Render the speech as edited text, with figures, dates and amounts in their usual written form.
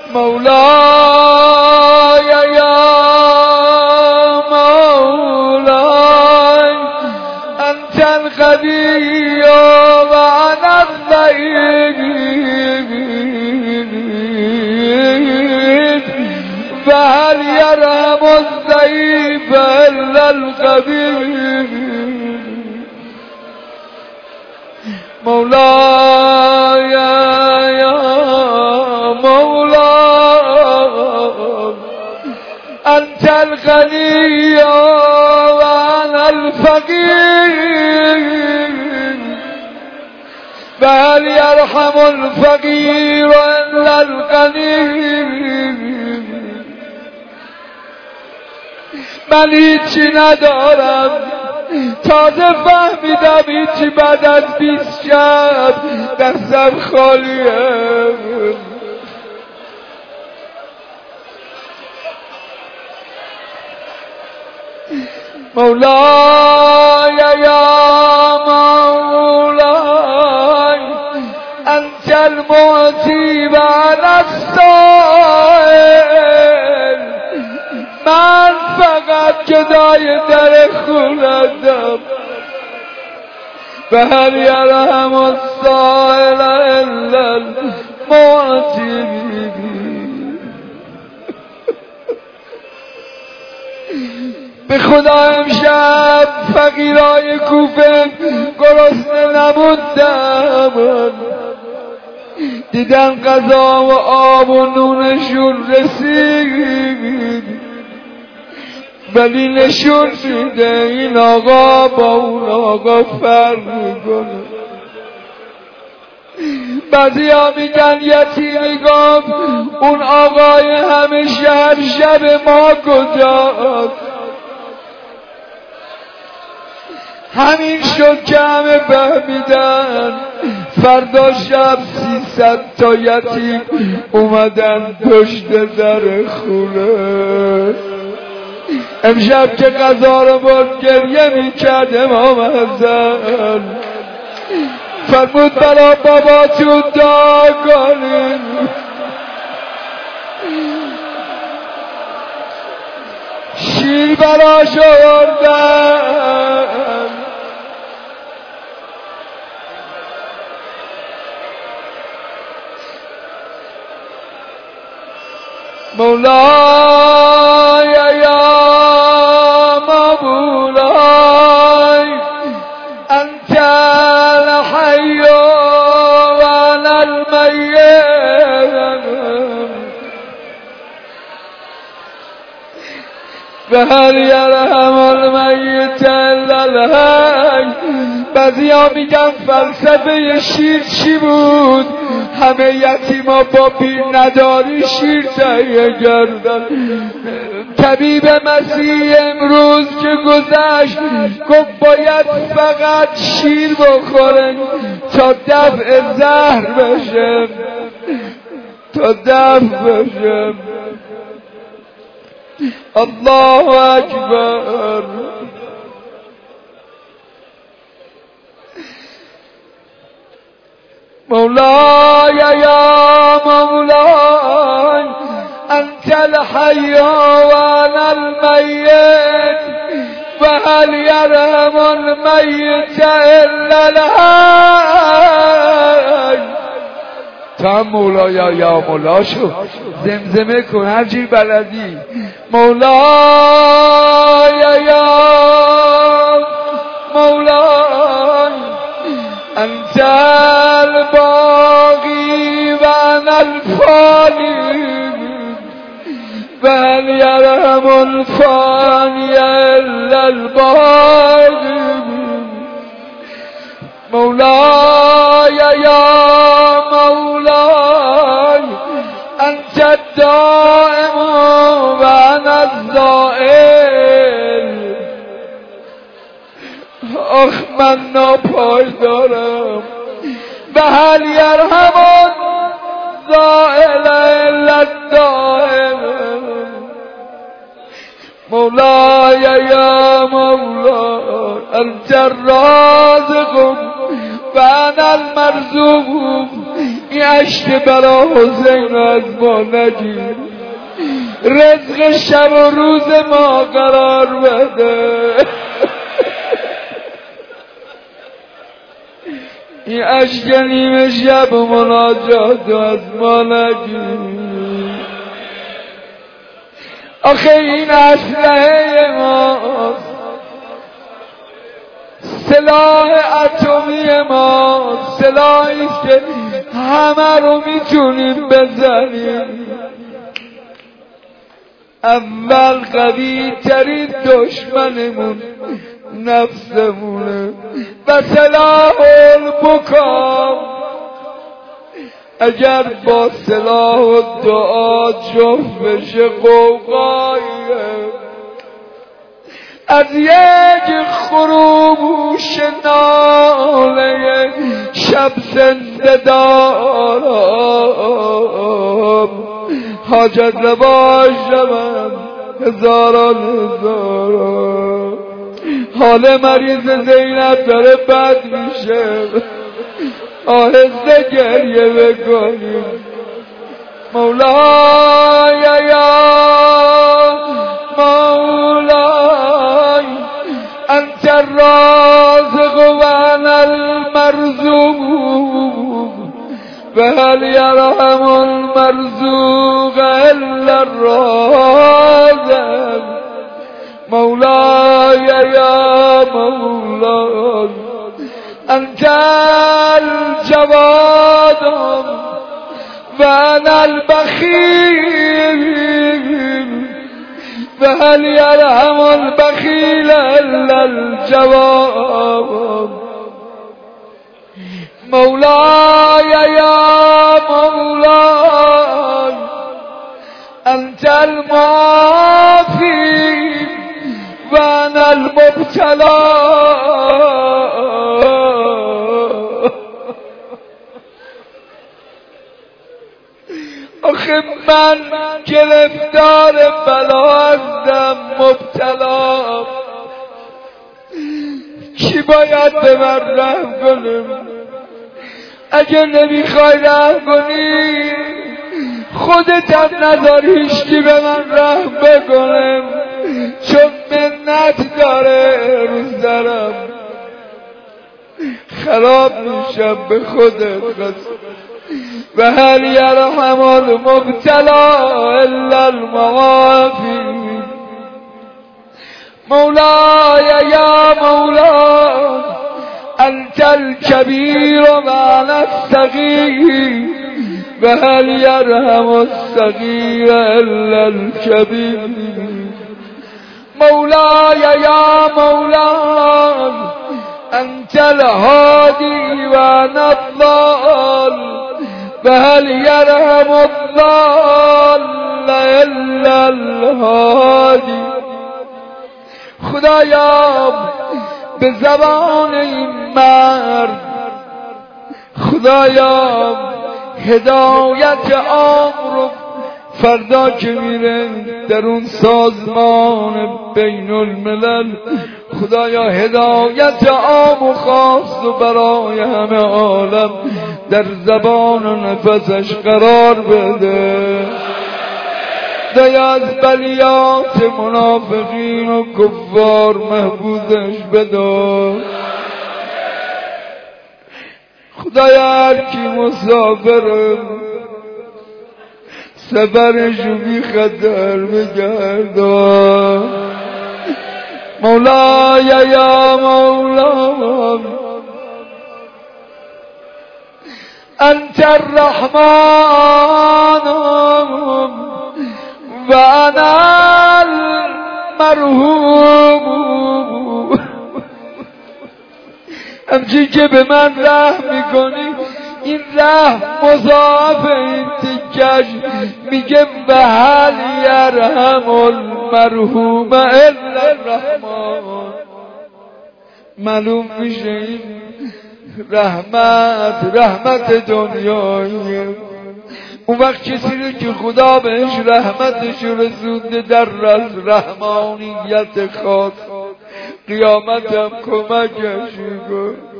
مولاي يا مولاي أنت الغني وأنا الضعيف فهل يرحم الضعيف إلا القوي مولاي يا مولاي أنت الغني وأنا الفقير فهل يرحم الفقير إلا الغني من هیچی ندارم تازه فهمیدم هیچی بعد از 20 شب دستم خالیه مولاي يا مولاي أنت المعطي وأنا السائل من فقط جدای در خونتم فهل يرحم السائل إلا المعطي به خدا امشب فقیرای کوفه گرسنه نموندم دیدن غذا و آب و نونشون رسید ولی نشون میده این آقا با اون آقا فرق میکنه بعضی ها میگن یتیمی گفت اون آقای همیشه هر شب ما کجاست همین شد که همه فهمیدن فردا شب 300 تا یتیم اومدن پشت در خونه امشب که غذا رو برد گریه میکرد امام حسن فرمود برا باباتون دعا کنین شیر براش آوردن مولاي يا مولاي أنت الحي وأنا الميت فهل يرحم الميت إلا الحي بعضیا میگن فلسفه شیر چی بود همه یتیما با پیر نداری شیر تهیه کردن طبیب مسیح امروز که گذشت گفت باید فقط شیر بخورن تا دفع زهر بشه تا دفع بشه الله اکبر مولاي يا مولاي أنت الحي وأنا الميت فهل يرحم الميت إلا الحي تا مولاي یا مولا شو زمزمه کن هر جور بلدی مولاي یا مولاي أنت الباقي وأنا الفاني فهل يرحم الفاني إلا الباقي مولاي يا مولاي أنت الدائم وأنا الزائل آخ من ناپایدارم و هل یرحم الزائل الا الدائم مولاي يا مولاي أنت الرازق و انا المرزوق این عشق بلا حسین از ما نگیر، رزق شب و روز ما قرار بده. این عشق نیمه شب و مناجات از ما نگیر. آخه این اسلحه ماست، سلاح اتمی ما، سلاحی که همه رو میتونیم بزنیم. اول قوی ترین دشمنمون نفسمونه و سلاح البکا. اگر با سلاح و دعا جفت بشه قوقاییه، از یک خروش ناله شب زنده دارم، حاجت روا شوم هزاران هزاران. حال مریض زینب داره بد میشه، آهسته گریه بکنیم. مولای یا مولای انت الرازق و انا المرزوق و هل یرحم المرزوق الا الرازق. مولای یا مولای انت الجواد و انا البخیل و هل یرحم البخیل الا الجواد. مولاي يا مولاي أنت المعافي وأنا المبتلى. آخه من گرفتار بلا هستم، مبتلا. کی باید به من رحم کنه؟ اگر نمیخوای رحم کنی خودت هم نذار هیچکی به من رحم بکنه، چون منت داره رو سرم. خراب میشم به خودت قسم. و هل یرحم المبتلا الا المعافی. مولاي يا مولاي أنت الكبير وأنا الصغير وهل يرحم الصغير إلا الكبير. مولاي يا مولاي أنت الهادي وأنا الضال وهل يرحم الضال إلا الهادي. خدایا به زبان این مرد، خدایا هدایت عام رو فردا که میره در اون سازمان بین الملل، خدایا هدایت عام و خاص و برای همه عالم در زبان و نفسش قرار بده. خدایا از بلیات منافقین و کفار محفوظش بدار. خدایا هر کی مسافر سفرشو بی خطر بگردان. مولای یا مولا انت الرحمن و انا المرحوم. همچین که به من رحم میکنی این رحم مضاعف این تکش. میگه و هل یرحم المرحوم الا الرحمن. معلوم میشه این رحمت دنیاییه. اون وقت کسی رو که خدا بهش رحمتش رسونده در رحمانیت خاص، قیامت هم کمکش کن.